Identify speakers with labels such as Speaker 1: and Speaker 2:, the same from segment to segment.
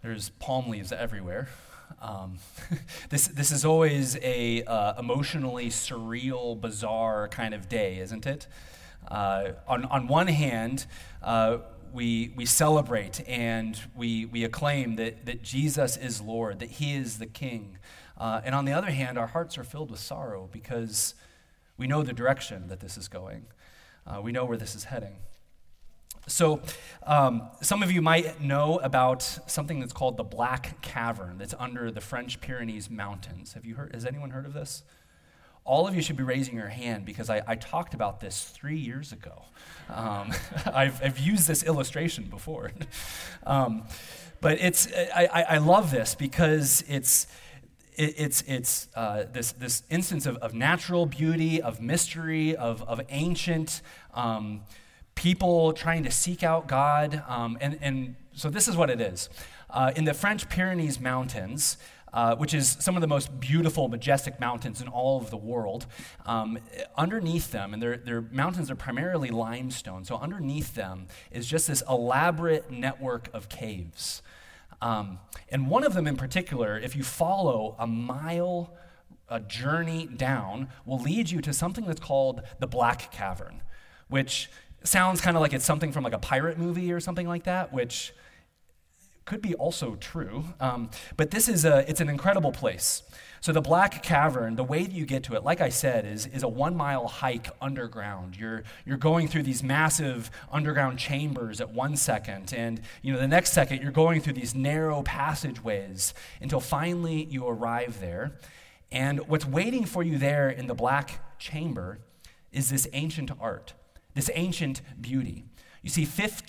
Speaker 1: There's palm leaves everywhere. Um, this is always a emotionally surreal, bizarre kind of day, isn't it? On one hand, we celebrate and we acclaim that Jesus is Lord, that He is the King. And on the other hand, our hearts are filled with sorrow because we know the direction that this is going. We know where this is heading. So some of you might know about something that's called the Black Cavern that's under the French Pyrenees Mountains. Has anyone heard of this? All of you should be raising your hand because I talked about this 3 years ago. I've used this illustration before. But I love this because it's this instance of natural beauty, of mystery, of ancient people trying to seek out God. And so this is what it is. In the French Pyrenees Mountains, which is some of the most beautiful, majestic mountains in all of the world, underneath them, and their mountains are primarily limestone, so underneath them is just this elaborate network of caves. And one of them in particular, if you follow a journey down, will lead you to something that's called the Black Cavern, which sounds kind of like it's something from like a pirate movie or something like that, which could be also true. But it's an incredible place. So the Black Cavern, the way that you get to it, like I said, is a 1 mile hike underground. You're going through these massive underground chambers at 1 second, and the next second you're going through these narrow passageways until finally you arrive there. And what's waiting for you there in the Black Chamber is this ancient art, this ancient beauty. You see,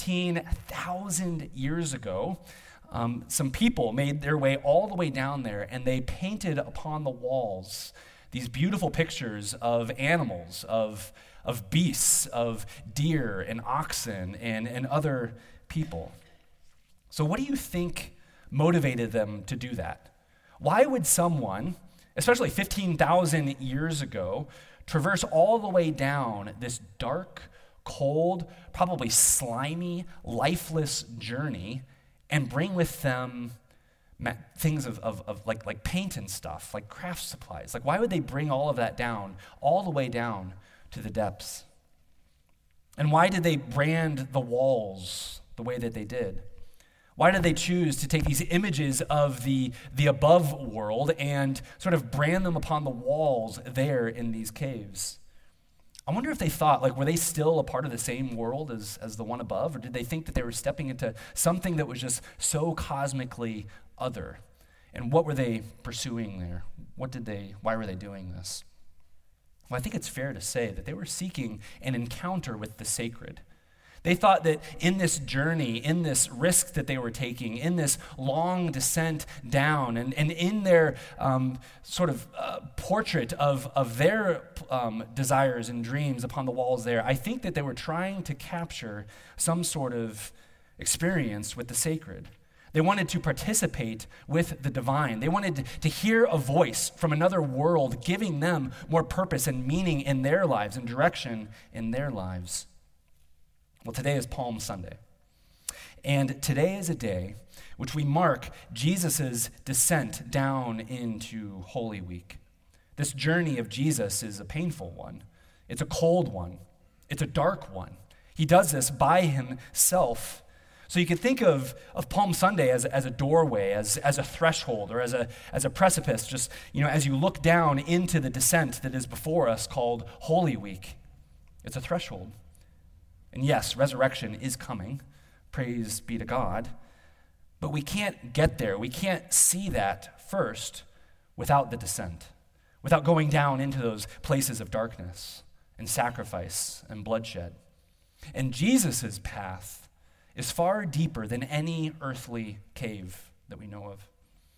Speaker 1: 15,000 years ago, some people made their way all the way down there, and they painted upon the walls these beautiful pictures of animals, of beasts, of deer and oxen and other people. So what do you think motivated them to do that? Why would someone, especially 15,000 years ago, traverse all the way down this dark, cold, probably slimy, lifeless journey and bring with them things of like paint and stuff, like craft supplies? Like, why would they bring all of that down, all the way down to the depths? And why did they brand the walls the way that they did? Why did they choose to take these images of the above world and sort of brand them upon the walls there in these caves? I wonder if they thought, were they still a part of the same world as the one above? Or did they think that they were stepping into something that was just so cosmically other? And what were they pursuing there? Why were they doing this? Well, I think it's fair to say that they were seeking an encounter with the sacred. They thought that in this journey, in this risk that they were taking, in this long descent down, and in their portrait of their desires and dreams upon the walls there, I think that they were trying to capture some sort of experience with the sacred. They wanted to participate with the divine. They wanted to hear a voice from another world giving them more purpose and meaning in their lives and direction in their lives. Well, today is Palm Sunday, and today is a day which we mark Jesus' descent down into Holy Week. This journey of Jesus is a painful one. It's a cold one. It's a dark one. He does this by himself. So you can think of Palm Sunday as a doorway, as a threshold, or as a precipice, just as you look down into the descent that is before us called Holy Week. It's a threshold. And yes, resurrection is coming, praise be to God, but we can't get there. We can't see that first without the descent, without going down into those places of darkness and sacrifice and bloodshed. And Jesus' path is far deeper than any earthly cave that we know of.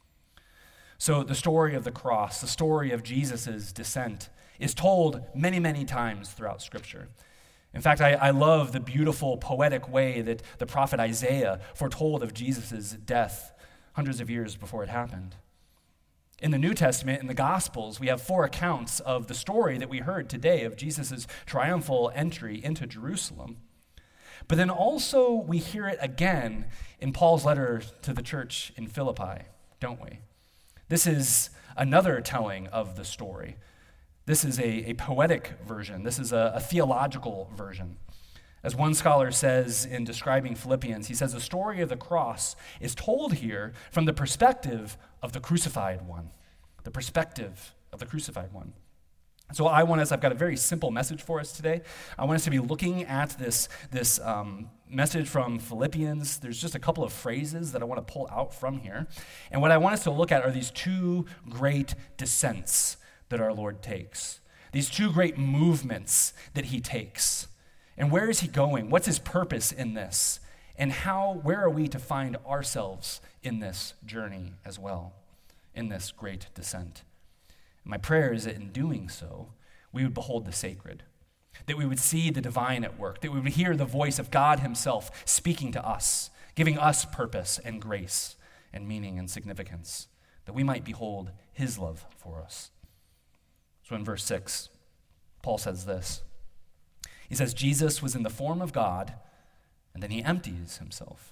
Speaker 1: So the story of the cross, the story of Jesus' descent, is told many, many times throughout Scripture. In fact, I love the beautiful, poetic way that the prophet Isaiah foretold of Jesus' death hundreds of years before it happened. In the New Testament, in the Gospels, we have 4 accounts of the story that we heard today of Jesus' triumphal entry into Jerusalem. But then also we hear it again in Paul's letter to the church in Philippi, don't we? This is another telling of the story. This is a poetic version. This is a theological version. As one scholar says in describing Philippians, he says the story of the cross is told here from the perspective of the crucified one. The perspective of the crucified one. So I've got a very simple message for us today. I want us to be looking at this message from Philippians. There's just a couple of phrases that I want to pull out from here. And what I want us to look at are these two great descents that our Lord takes. These two great movements that he takes. And where is he going? What's his purpose in this? And where are we to find ourselves in this journey as well, in this great descent? My prayer is that in doing so, we would behold the sacred, that we would see the divine at work, that we would hear the voice of God himself speaking to us, giving us purpose and grace and meaning and significance, that we might behold his love for us. So in verse 6, Paul says this. He says, Jesus was in the form of God, and then he empties himself.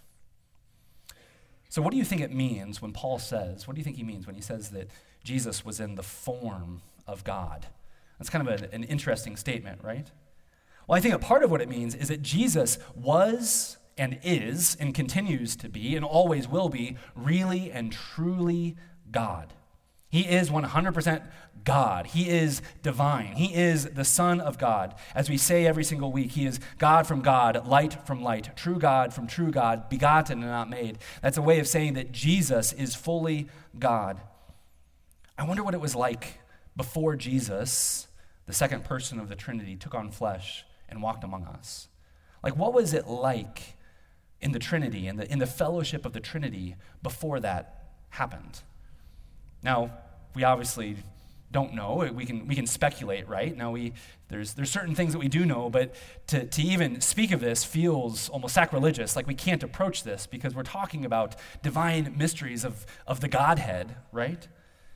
Speaker 1: So what do you think it means when Paul says, what do you think he means when he says that Jesus was in the form of God? That's kind of an interesting statement, right? Well, I think a part of what it means is that Jesus was and is and continues to be and always will be really and truly God. He is 100% God. He is divine. He is the Son of God. As we say every single week, he is God from God, light from light, true God from true God, begotten and not made. That's a way of saying that Jesus is fully God. I wonder what it was like before Jesus, the second person of the Trinity, took on flesh and walked among us. Like, what was it like in the Trinity, in the fellowship of the Trinity before that happened? Now, we obviously don't know. We can speculate, right? Now, there's certain things that we do know, but to even speak of this feels almost sacrilegious, like we can't approach this because we're talking about divine mysteries of the Godhead, right?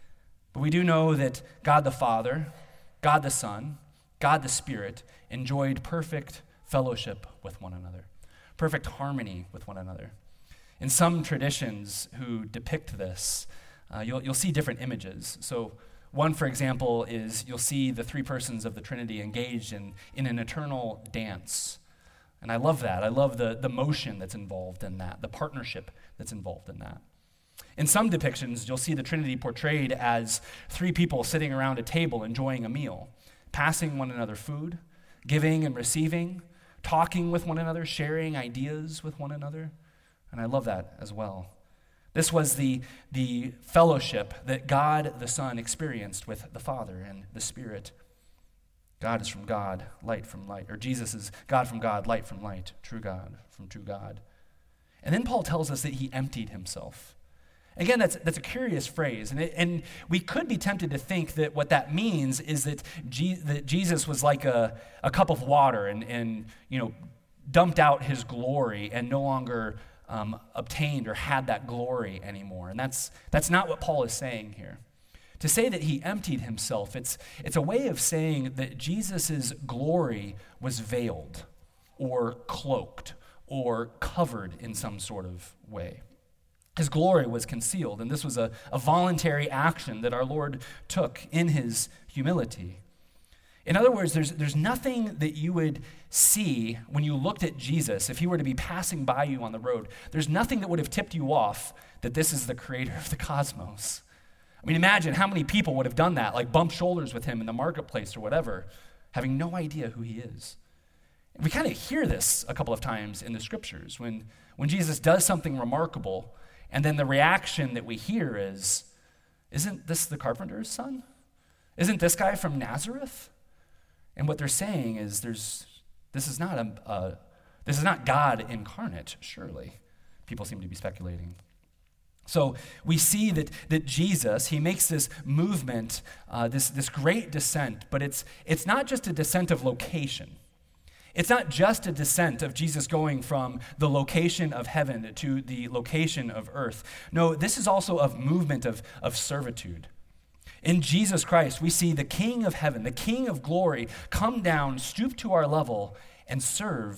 Speaker 1: But we do know that God the Father, God the Son, God the Spirit enjoyed perfect fellowship with one another, perfect harmony with one another. In some traditions who depict this, you'll see different images. So one, for example, is you'll see the three persons of the Trinity engaged in an eternal dance. And I love that. I love the motion that's involved in that, the partnership that's involved in that. In some depictions, you'll see the Trinity portrayed as three people sitting around a table enjoying a meal, passing one another food, giving and receiving, talking with one another, sharing ideas with one another. And I love that as well. This was the fellowship that God the Son experienced with the Father and the Spirit. God is from God, light from light. Or Jesus is God from God, light from light, true God from true God. And then Paul tells us that he emptied himself. Again, that's a curious phrase, and we could be tempted to think that what that means is that Jesus was like a cup of water and dumped out his glory and no longer obtained or had that glory anymore. And that's not what Paul is saying here. To say that he emptied himself, it's a way of saying that Jesus' glory was veiled or cloaked or covered in some sort of way. His glory was concealed, and this was a voluntary action that our Lord took in his humility. In other words, there's nothing that you would see when you looked at Jesus, if he were to be passing by you on the road, there's nothing that would have tipped you off that this is the creator of the cosmos. I mean, imagine how many people would have done that, like bumped shoulders with him in the marketplace or whatever, having no idea who he is. And we kind of hear this a couple of times in the scriptures when Jesus does something remarkable, and then the reaction that we hear is, isn't this the carpenter's son? Isn't this guy from Nazareth? And what they're saying is this is not God incarnate, surely. People seem to be speculating. So we see that Jesus, he makes this movement, this great descent, but it's not just a descent of location. It's not just a descent of Jesus going from the location of heaven to the location of earth. No, this is also a movement of servitude. In Jesus Christ, we see the King of heaven, the King of glory, come down, stoop to our level, and serve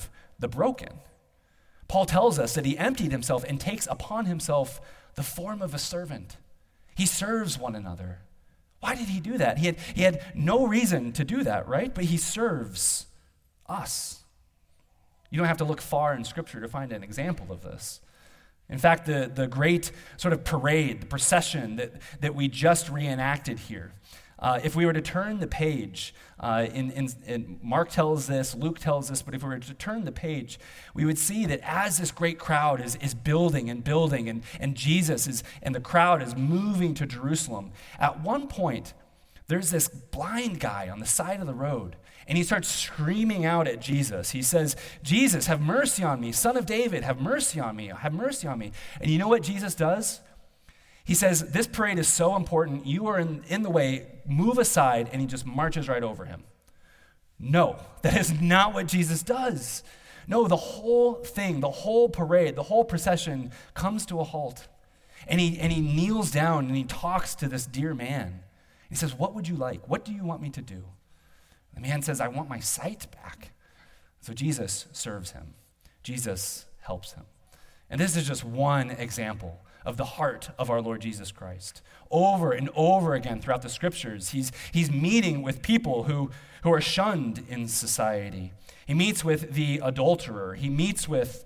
Speaker 1: the broken. Paul tells us that he emptied himself and takes upon himself the form of a servant. He serves one another. Why did he do that? He had no reason to do that, right? But he serves us. You don't have to look far in Scripture to find an example of this. In fact, the great sort of parade, the procession that we just reenacted here, if we were to turn the page, in Mark tells this, Luke tells this, but if we were to turn the page, we would see that as this great crowd is building and building, and Jesus is, and the crowd is moving to Jerusalem, at one point, there's this blind guy on the side of the road, and he starts screaming out at Jesus. He says, "Jesus, have mercy on me. Son of David, have mercy on me. Have mercy on me." And you know what Jesus does? He says, "This parade is so important. You are in the way. Move aside." And he just marches right over him. No, that is not what Jesus does. No, the whole thing, the whole parade, the whole procession comes to a halt. And he kneels down and he talks to this dear man. He says, "What would you like? What do you want me to do?" The man says, "I want my sight back." So Jesus serves him. Jesus helps him. And this is just one example of the heart of our Lord Jesus Christ. Over and over again throughout the Scriptures, he's meeting with people who are shunned in society. He meets with the adulterer. He eats with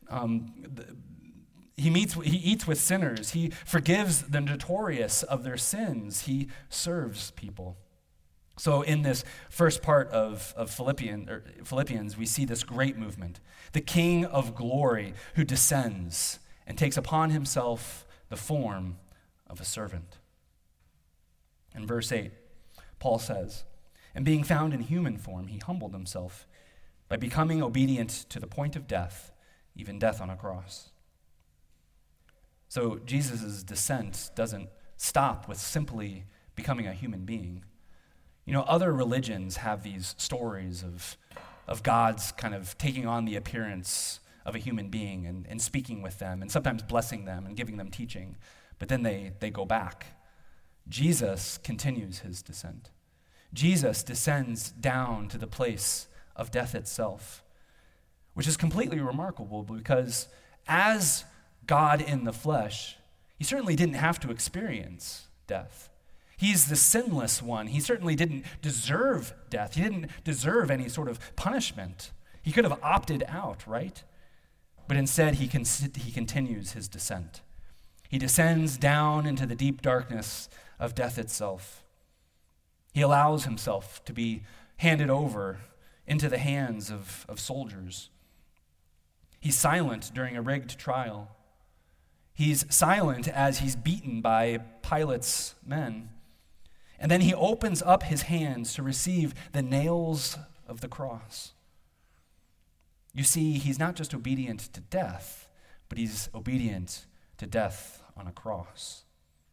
Speaker 1: sinners. He forgives the notorious of their sins. He serves people. So in this first part of Philippians, we see this great movement. The King of glory who descends and takes upon himself the form of a servant. In verse 8, Paul says, "And being found in human form, he humbled himself by becoming obedient to the point of death, even death on a cross." So Jesus' descent doesn't stop with simply becoming a human being. You know, other religions have these stories of God's kind of taking on the appearance of a human being and speaking with them and sometimes blessing them and giving them teaching. But then they go back. Jesus continues his descent. Jesus descends down to the place of death itself, which is completely remarkable because as God in the flesh, he certainly didn't have to experience death. He's the sinless one. He certainly didn't deserve death. He didn't deserve any sort of punishment. He could have opted out, right? But instead, he continues his descent. He descends down into the deep darkness of death itself. He allows himself to be handed over into the hands of soldiers. He's silent during a rigged trial. He's silent as he's beaten by Pilate's men. And then he opens up his hands to receive the nails of the cross. You see, he's not just obedient to death, but he's obedient to death on a cross.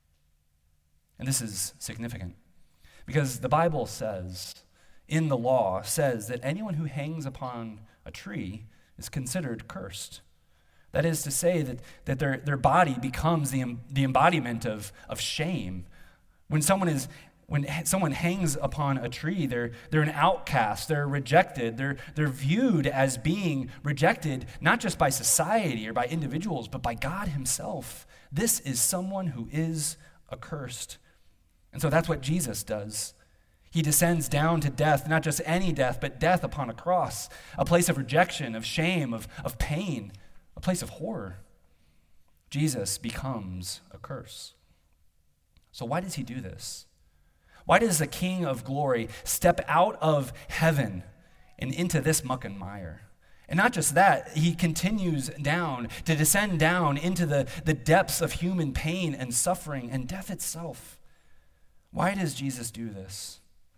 Speaker 1: And this is significant because the Bible says, in the law, says that anyone who hangs upon a tree is considered cursed. That is to say that their body becomes the embodiment of shame. When someone hangs upon a tree, they're an outcast, they're rejected, they're viewed as being rejected not just by society or by individuals, but by God himself. This is someone who is accursed. And so that's what Jesus does. He descends down to death, not just any death, but death upon a cross, a place of rejection, of shame, of pain, a place of horror. Jesus becomes a curse. So why does he do this? Why does the King of glory step out of heaven and into this muck and mire? And not just that, he continues down to descend down into the depths of human pain and suffering and death itself. Why does Jesus do this?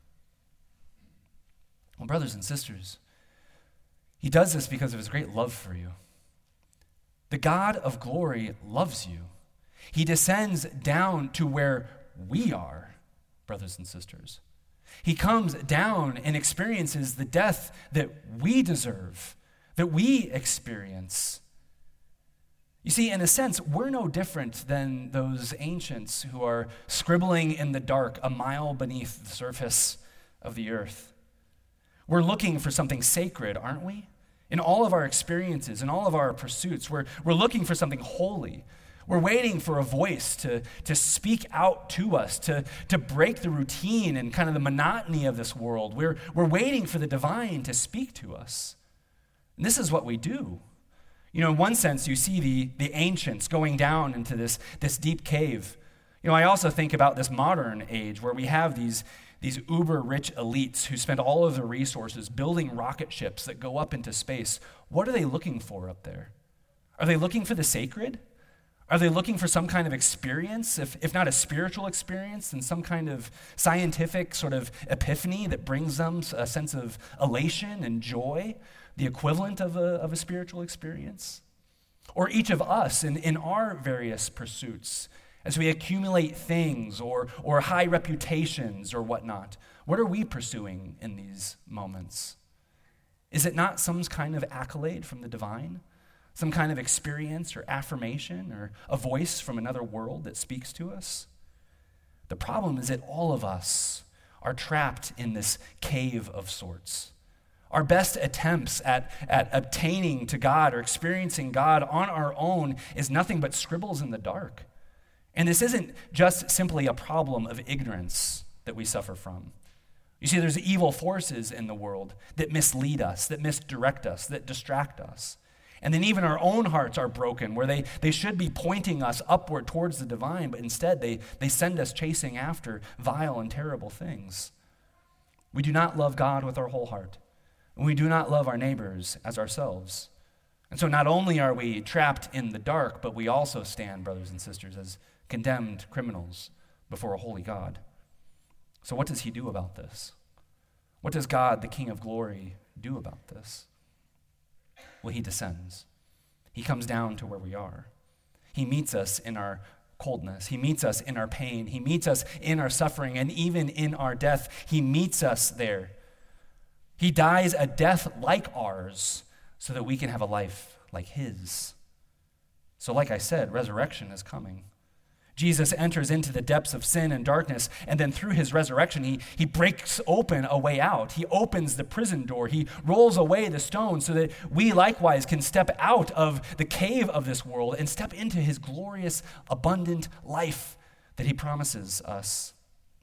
Speaker 1: Well, brothers and sisters, he does this because of his great love for you. The God of glory loves you. He descends down to where we are, brothers and sisters. He comes down and experiences the death that we deserve, that we experience. You see, in a sense, we're no different than those ancients who are scribbling in the dark a mile beneath the surface of the earth. We're looking for something sacred, aren't we? In all of our experiences, in all of our pursuits, we're looking for something holy. We're waiting for a voice to speak out to us, to break the routine and kind of the monotony of this world. We're waiting for the divine to speak to us. And this is what we do. In one sense, you see the ancients going down into this deep cave. I also think about this modern age where we have these uber-rich elites who spend all of their resources building rocket ships that go up into space. What are they looking for up there? Are they looking for the sacred? Are they looking for some kind of experience, if not a spiritual experience, then some kind of scientific sort of epiphany that brings them a sense of elation and joy, the equivalent of a spiritual experience? Or each of us in our various pursuits, as we accumulate things or high reputations or whatnot, what are we pursuing in these moments? Is it not some kind of accolade from the divine? Some kind of experience or affirmation or a voice from another world that speaks to us? The problem is that all of us are trapped in this cave of sorts. Our best attempts at obtaining to God or experiencing God on our own is nothing but scribbles in the dark. And this isn't just simply a problem of ignorance that we suffer from. You see, there's evil forces in the world that mislead us, that misdirect us, that distract us. And then even our own hearts are broken, where they should be pointing us upward towards the divine, but instead they send us chasing after vile and terrible things. We do not love God with our whole heart, and we do not love our neighbors as ourselves. And so not only are we trapped in the dark, but we also stand, brothers and sisters, as condemned criminals before a holy God. So what does he do about this? What does God, the King of glory, do about this? Well, he descends. He comes down to where we are. He meets us in our coldness. He meets us in our pain. He meets us in our suffering, and even in our death. He meets us there. He dies a death like ours so that we can have a life like his. So like I said, resurrection is coming. Jesus enters into the depths of sin and darkness, and then through his resurrection, he breaks open a way out. He opens the prison door. He rolls away the stone so that we likewise can step out of the cave of this world and step into his glorious, abundant life that he promises us.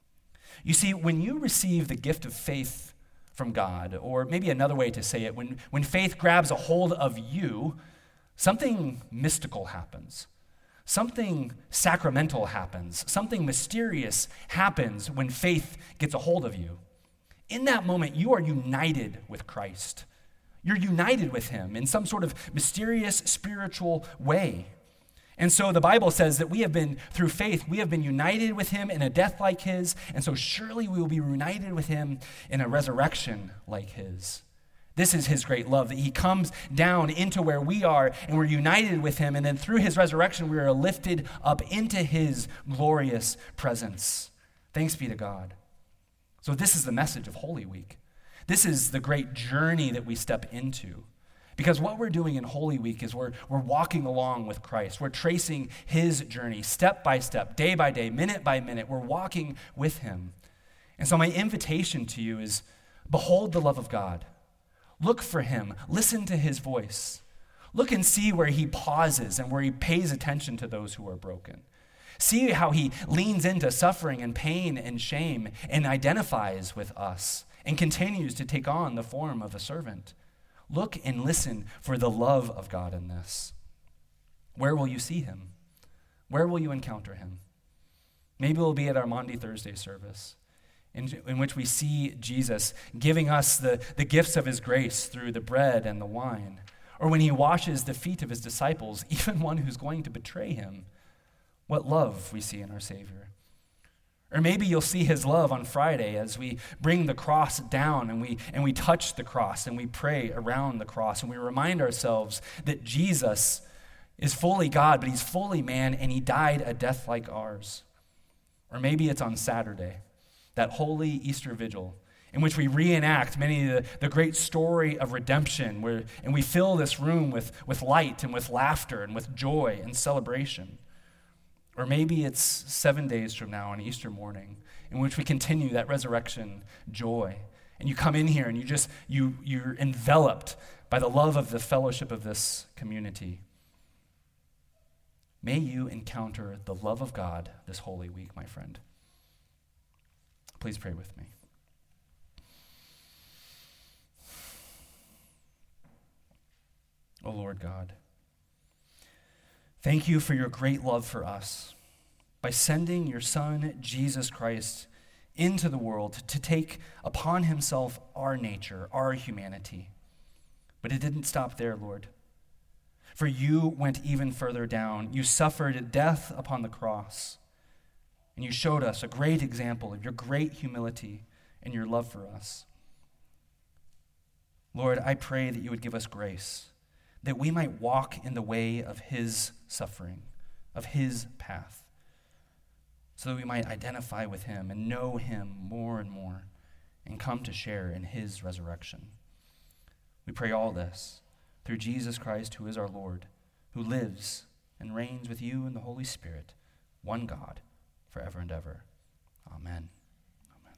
Speaker 1: You see, when you receive the gift of faith from God, or maybe another way to say it, when faith grabs a hold of you, something mystical happens. Something sacramental happens. Something mysterious happens when faith gets a hold of you. In that moment, you are united with Christ. You're united with him in some sort of mysterious spiritual way. And so the Bible says that through faith, we have been united with him in a death like his, and so surely we will be united with him in a resurrection like his. This is his great love, that he comes down into where we are and we're united with him, and then through his resurrection we are lifted up into his glorious presence. Thanks be to God. So this is the message of Holy Week. This is the great journey that we step into. Because what we're doing in Holy Week is we're walking along with Christ. We're tracing his journey step by step, day by day, minute by minute. We're walking with him. And so my invitation to you is, behold the love of God. Look for him. Listen to his voice. Look and see where he pauses and where he pays attention to those who are broken. See how he leans into suffering and pain and shame and identifies with us and continues to take on the form of a servant. Look and listen for the love of God in this. Where will you see him? Where will you encounter him? Maybe it'll be at our Maundy Thursday service, in which we see Jesus giving us the gifts of his grace through the bread and the wine, or when he washes the feet of his disciples, even one who's going to betray him. What love we see in our Savior. Or maybe you'll see his love on Friday as we bring the cross down and we touch the cross and we pray around the cross and we remind ourselves that Jesus is fully God, but he's fully man, and he died a death like ours. Or maybe it's on Saturday, that holy Easter vigil, in which we reenact many of the great story of redemption, and we fill this room with light and with laughter and with joy and celebration. Or maybe it's 7 days from now on Easter morning, in which we continue that resurrection joy. And you come in here and you're enveloped by the love of the fellowship of this community. May you encounter the love of God this Holy Week, my friend. Please pray with me. O Lord God, thank you for your great love for us by sending your Son, Jesus Christ, into the world to take upon himself our nature, our humanity. But it didn't stop there, Lord. For you went even further down. You suffered death upon the cross, and you showed us a great example of your great humility and your love for us. Lord, I pray that you would give us grace, that we might walk in the way of his suffering, of his path, so that we might identify with him and know him more and more and come to share in his resurrection. We pray all this through Jesus Christ, who is our Lord, who lives and reigns with you in the Holy Spirit, one God, forever and ever.